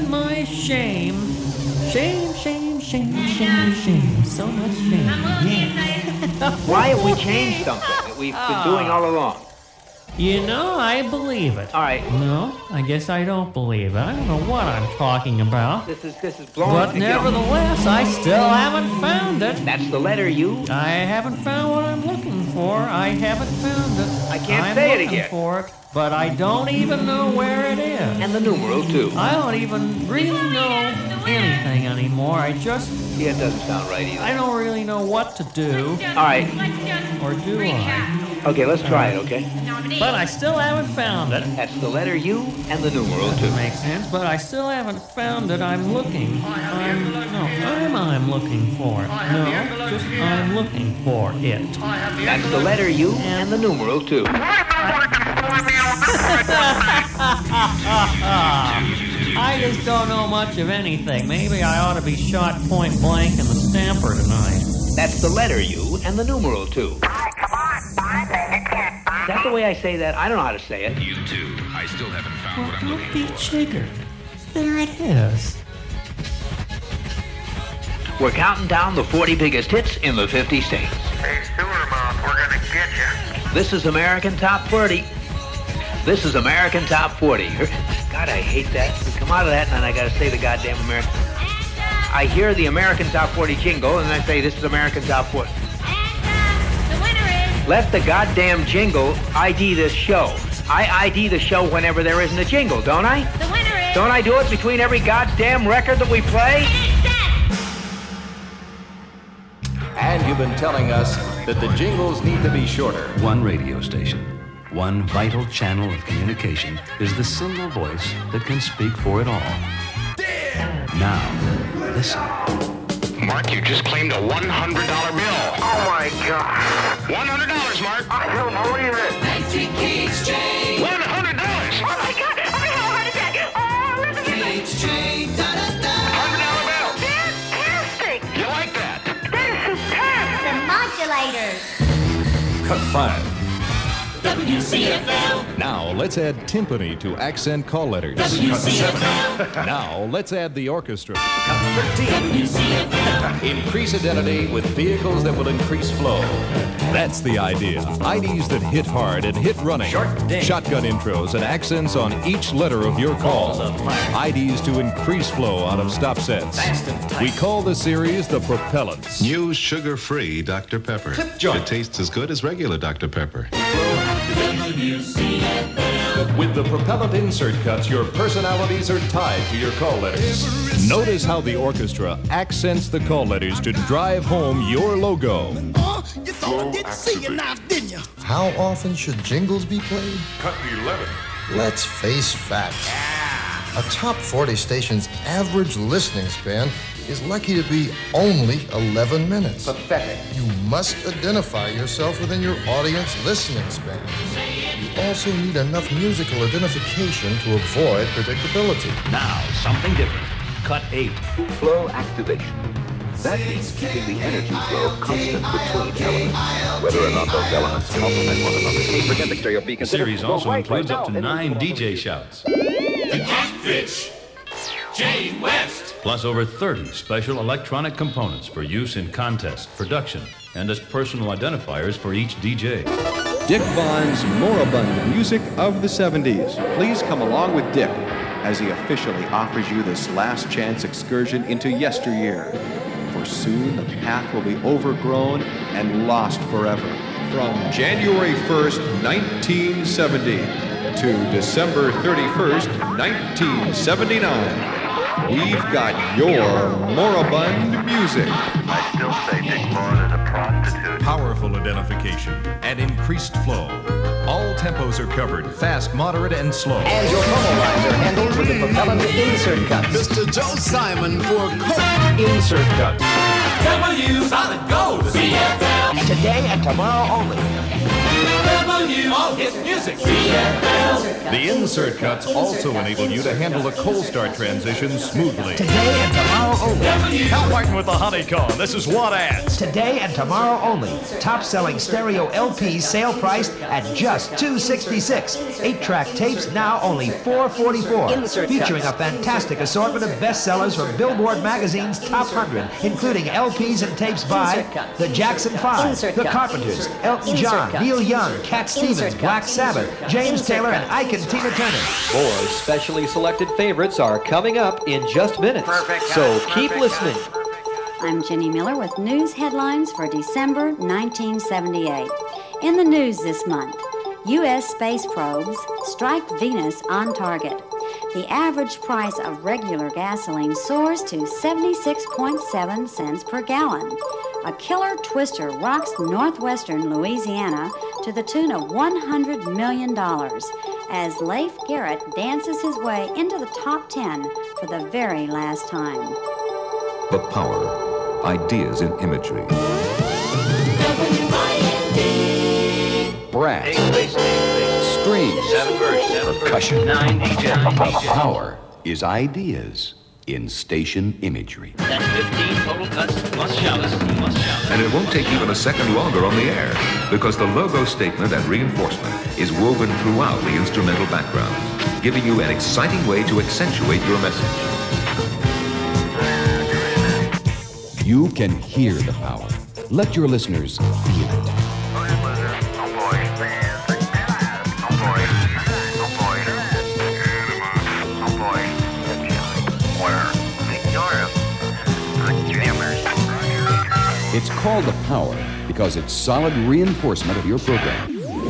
Shame. So much shame. Yeah. Why have we changed something that we've been doing all along? You know, I believe it. All right. No, I guess I don't believe it. I don't know what I'm talking about. This is blowing. But nevertheless, I still haven't found it. That's the letter U. I haven't found what I'm looking for. I haven't found it. I can't I'm say it looking again. for it, but I don't even know where it is. And the numeral, too. I don't even really know anything anymore. I just... Yeah, it doesn't sound right either. I don't really know what to do. All right. Or do I? Okay, let's try it, okay? But I still haven't found it. That's the letter U and the numeral, too. That makes sense, but I still haven't found it. I'm looking. I'm looking for it. No, just I'm looking for it. That's the letter U and the numeral, too. I just don't know much of anything. Maybe I ought to be shot point blank in the Stamper tonight. That's the letter U and the numeral, too. Is that the way I say that? I don't know how to say it. You too. I still haven't found what I'm Don't looking be for. jiggered. There it is. We're counting down the 40 biggest hits in the 50 states. Hey, sewer mouth, we're gonna get you. This is American Top 40. This is American Top 40. God, I hate that. We come out of that and then I gotta say the goddamn American. I hear the American Top 40 jingle and I say this is American Top 40. Let the goddamn jingle ID this show. I ID the show whenever there isn't a jingle, don't I? The winner is... Don't I do it between every goddamn record that we play? And you've been telling us that the jingles need to be shorter. One radio station, one vital channel of communication is the single voice that can speak for it all. Now, listen. Mark, you just claimed a $100 bill. Oh my God. $100, Mark. I don't believe it. 19 Keats Chain. $100. Oh my God. I'm having a heart attack. Oh, listen to me. Keats Chain. Da-da-da. $100 bill. Fantastic. You like that? That is superb. The modulators. Cut 5. WCFL. Now, let's add timpani to accent call letters. WCFL. Now, let's add the orchestra. Cut 13. WCFL. Increase identity with vehicles that will increase flow. That's the idea. IDs that hit hard and hit running. Shotgun intros and accents on each letter of your call. IDs to increase flow out of stop sets. We call the series the Propellants. New sugar-free Dr. Pepper. It tastes as good as regular Dr. Pepper. With the Propellant insert cuts, your personalities are tied to your call letters. Notice how the orchestra accents the call letters to drive home your logo. You thought I didn't see you now, didn't you? How often should jingles be played? Cut 11. Let's face facts. A top 40 station's average listening span is likely to be only 11 minutes. Pathetic. You must identify yourself within your audience listening span. You also need enough musical identification to avoid predictability. Now, something different. Cut 8. Flow activation. That means keeping the energy flow constant between elements, whether or not those elements complement one another. Forget the stereo beacon. The series also includes up to 9 DJ shouts. The Catfish. Jane West. Plus over 30 special electronic components for use in contest, production, and as personal identifiers for each DJ. Dick Vaughn's Moribund Music of the 70s. Please come along with Dick as he officially offers you this last chance excursion into yesteryear. For soon the path will be overgrown and lost forever. From January 1st, 1970 to December 31st, 1979. We've got your moribund music. I still say Dick Vaughn is a prostitute. Powerful identification and increased flow. All tempos are covered, fast, moderate, and slow. And your promo lines are handled with the Propellant insert cuts. Mr. Joe Simon for Coke insert cuts. W Solid Gold. CFL. Today and tomorrow only. W All Hit Music. CFL. The insert cuts also enable you to handle a cold start transition smoothly. Today and tomorrow only. Cal Martin with the honeycomb. This is what ads. Today and tomorrow only. Top-selling stereo LPs sale priced at just $266. 8-track tapes now only $444. Featuring a fantastic assortment of bestsellers from Billboard Magazine's Top 100, including LPs and tapes by The Jackson 5, The Carpenters, Elton John, Neil Young, Young, Cat Stevens, Black Sabbath, James Taylor, and Ike and Tina Turner. More specially selected favorites are coming up in just minutes. So keep listening. I'm Jenny Miller with news headlines for December 1978. In the news this month, U.S. space probes strike Venus on target. The average price of regular gasoline soars to 76.7 cents per gallon. A killer twister rocks northwestern Louisiana to the tune of $100 million as Leif Garrett dances his way into the top 10 for the very last time. The Power. Ideas in imagery. Brass. Strings. Percussion. The Power is ideas in station imagery. That's 15 total cuts plus shouts. And it won't take even a second longer on the air, because the logo statement and reinforcement is woven throughout the instrumental background, giving you an exciting way to accentuate your message. You can hear the power. Let your listeners feel it. It's called The Power because it's solid reinforcement of your program.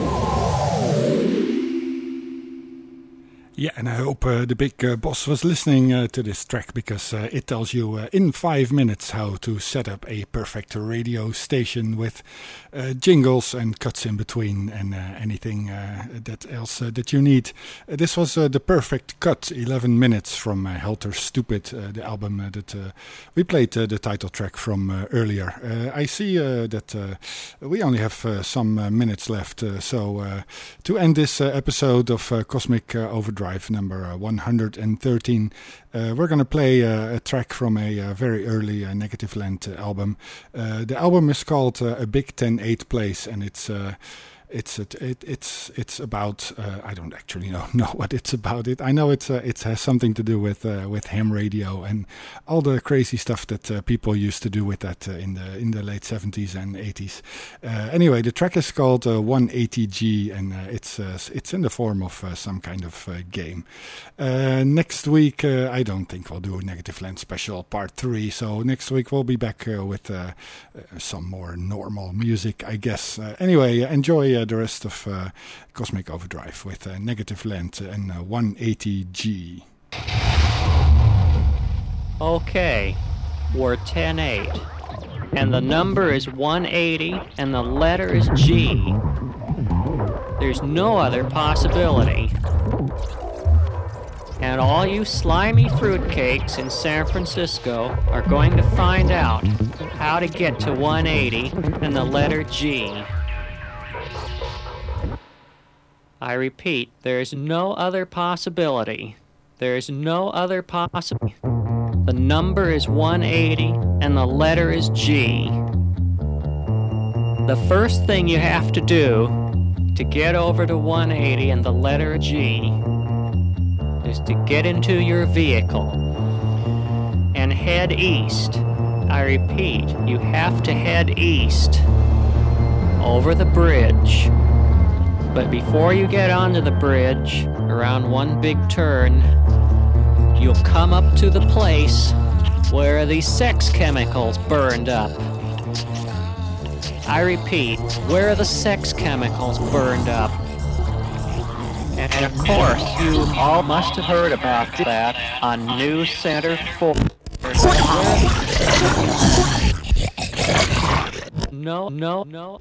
Yeah, and I hope the big boss was listening to this track, because it tells you in 5 minutes how to set up a perfect radio station with jingles and cuts in between and anything that else that you need. This was The Perfect Cut, 11 minutes from Helter Stupid, the album that we played the title track from earlier. I see that we only have some minutes left, so to end this episode of Cosmic Overdrive number 113, we're going to play a track from a very early Negativland album. The album is called A Big 10-8 Place, and it's about I don't actually know what it's about. I know it has something to do with ham radio and all the crazy stuff that people used to do with that in the late 70s and 80s. Anyway, the track is called 180G, and it's in the form of some kind of game. Next week, I don't think we'll do a Negativland special part 3. So next week we'll be back with some more normal music, I guess. Anyway, enjoy the rest of Cosmic Overdrive with Negativland and 180G. Okay, we're 10-8, and the number is 180, and the letter is G. There's no other possibility. And all you slimy fruitcakes in San Francisco are going to find out how to get to 180 and the letter G. I repeat, there's no other possibility. There's no other possibility. The number is 180 and the letter is G. The first thing you have to do to get over to 180 and the letter G is to get into your vehicle and head east. I repeat, you have to head east over the bridge. But before you get onto the bridge, around one big turn, you'll come up to the place where the sex chemicals burned up. I repeat, where the sex chemicals burned up. And of course, you all must have heard about that on News Center 4. No.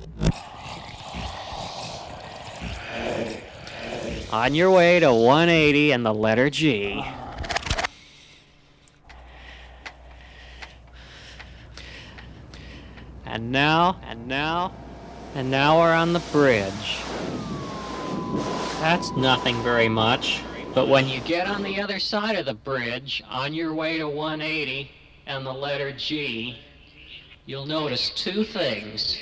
On your way to 180 and the letter G. And now we're on the bridge. That's nothing very much. But when you get on the other side of the bridge, on your way to 180 and the letter G, you'll notice two things.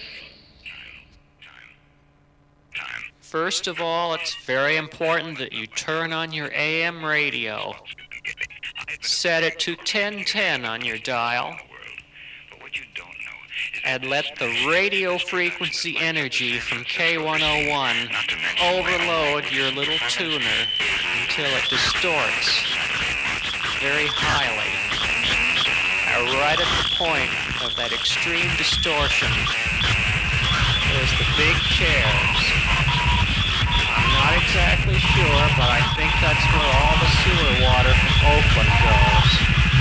First of all, it's very important that you turn on your AM radio. Set it to 1010 on your dial. and let the radio frequency energy from K101 overload your little tuner until it distorts very highly. Right at the point of that extreme distortion, there's the big chairs. I'm not exactly sure, but I think that's where all the sewer water from Oakland goes.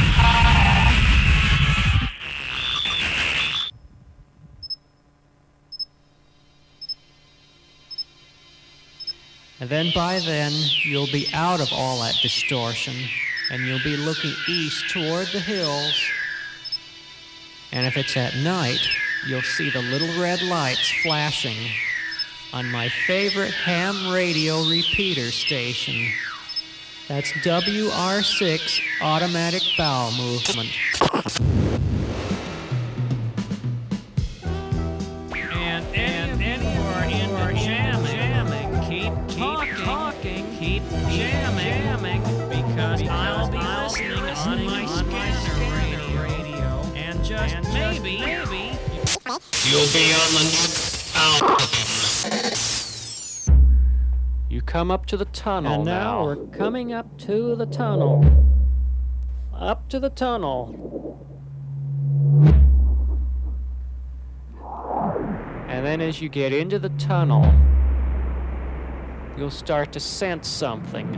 And then by then, you'll be out of all that distortion, and you'll be looking east toward the hills. And if it's at night, you'll see the little red lights flashing on my favorite ham radio repeater station. That's WR6 Automatic Bowel Movement. And you are jamming. Keep talking, keep jamming, because I'll be listening on my scanner radio. And just maybe you'll be on the next album. You come up to the tunnel. And now we're coming up to the tunnel. Up to the tunnel. And then as you get into the tunnel, you'll start to sense something.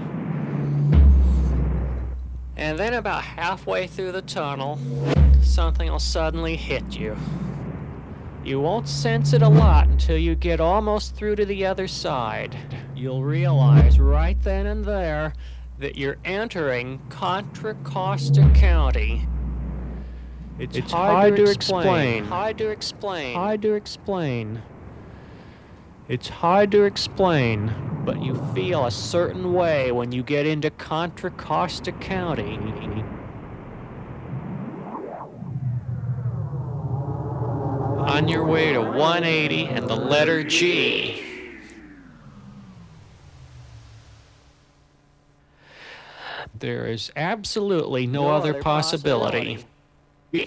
And then about halfway through the tunnel, something will suddenly hit you. You won't sense it a lot until you get almost through to the other side. You'll realize right then and there that you're entering Contra Costa County. It's hard to explain. It's hard to explain, but you feel a certain way when you get into Contra Costa County. On your way to 180 and the letter G. There is absolutely no other possibility. And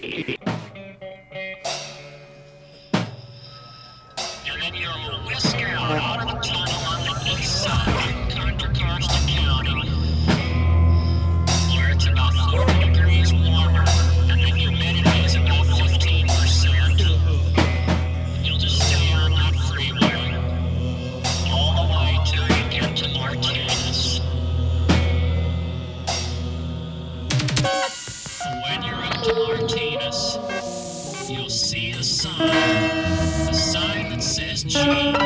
then you'll whisk out of the tunnel on the east side, Contra Costa County, where it's about 40 degrees warmer, and the humidity is about 15%. You'll just stay on that freeway all the way till you get to Martinez. When you're up to Martinez, you'll see the sign that says G.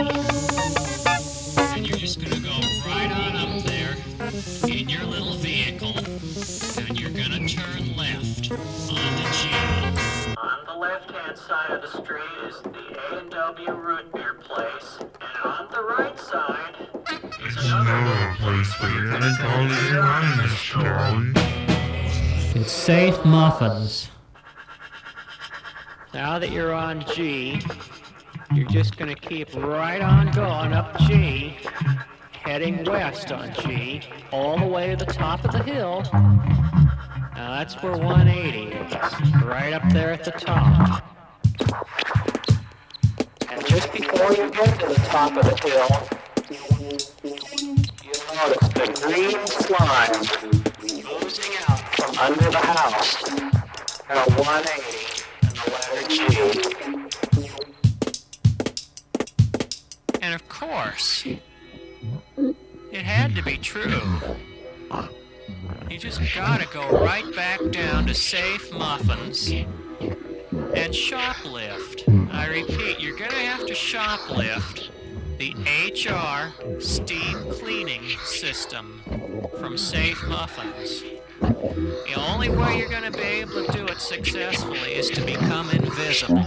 And you're just gonna go right on up there in your little vehicle, and you're gonna turn left onto G. On the left-hand side of the street is the A&W Root Beer place, and on the right side is another place where you're gonna go later on in the story. It's Safe Muffins. Now that you're on G, you're just going to keep right on going up G, heading west on G, all the way to the top of the hill. Now that's where 180 is, right up there at the top. And just before you get to the top of the hill, you'll notice the green slime oozing out from under the house. Now 180. And of course, it had to be true. You just gotta go right back down to Safe Muffins and shoplift. I repeat, you're gonna have to shoplift the HR steam cleaning system from Safe Muffins. The only way you're going to be able to do it successfully is to become invisible.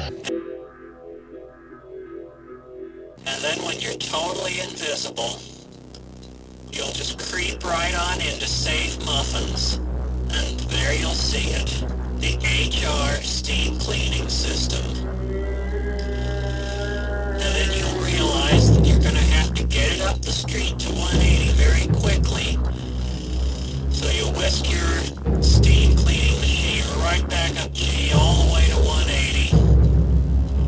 And then when you're totally invisible, you'll just creep right on into Safe Muffins, and there you'll see it, the HR steam cleaning system. And then you'll realize that you're going to have to get it up the street to 180 very quickly. So you whisk your steam cleaning machine right back up G all the way to 180.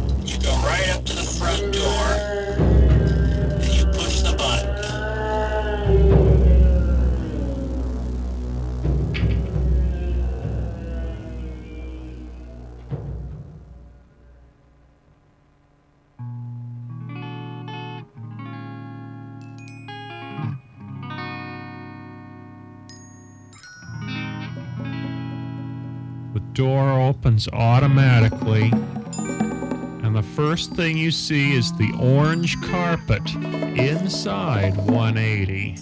door opens automatically, and the first thing you see is the orange carpet inside 180.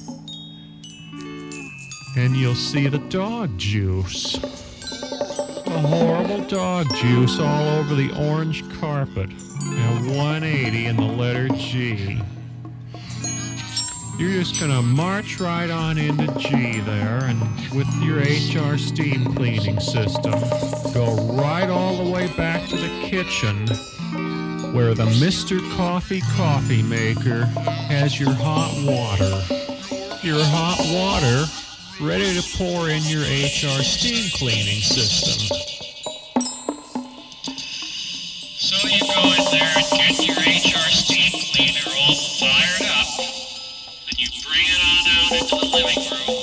And you'll see the dog juice. The horrible dog juice all over the orange carpet. And 180 in the letter G. You're just gonna march right on into G there, and with your HR steam cleaning system, go right all the way back to the kitchen, where the Mr. Coffee maker has your hot water. Your hot water ready to pour in your HR steam cleaning system. So you go in there and get your HR steam cleaner all fired up. Then you bring it on out into the living room.